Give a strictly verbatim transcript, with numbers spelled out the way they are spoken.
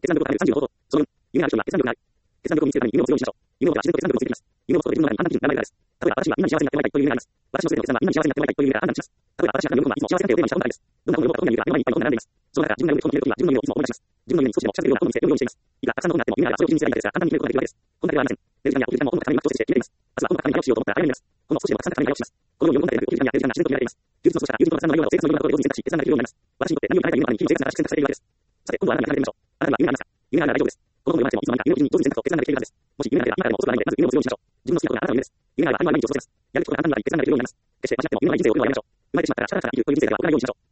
決断力を高めるさんじゅうの方法。そのよん、夢がある人には決断力がある。決断力を見つけるために夢を強要しましょう。夢を持てば自然と決断力を見つけてきます。夢を作る自分の中に判断基準、名前があるです。例えば、私はみんなに幸せになってもらいたいという夢があります。私のすべての決断はみんなに幸せになってもらいたいという夢から判断します。例えば、私が喜ぶことはいつも幸せな人をテーマにした本があります。どんな本を読もうかどんな夢が目の前にいっぱい本が並んでいます。その中から自分が読む本を決めるときは自分の夢をいつも思い出します。自分の夢に少しでも近づけるような本を見つけるようにしています。いくらたくさんの本があっても夢があればそれを口にすればいいのですが、簡単に決めることができるわけです。本だけではありません。寝る時間や起きる時間も本のために調整して決めています。明日は本のために早起きしようと思ったら早めに寝ます。本を少しでもたくさんたくさん早起きします。このように読む本だけでなく起きる時間や寝る時間が自然と決められています。休日の過ごし方、休日のたくさんの量など生活の量などで同時に選択し、決断ができるようになります。私にとって何を変えたい夢のために日々の生活が選択されているわけです。さて、今度はあなたに考えてみましょう。あなたには夢がありますか？夢があるなら大丈夫です。この本を読まなくてもいつの間にか夢を基準に上手に選択と決断ができているはずです。もし夢がなければ今からでも遅くはないので、まず夢を強要しましょう。自分の好きなことがあなたの夢です。夢があれば当たり前に毎日を過ごせます。やることが簡単になり決断ができるようになります。決して間違っても夢のない人生を送るのはやめましょう。生まれてしまったら力から生きるという人生では送らないようにしましょう。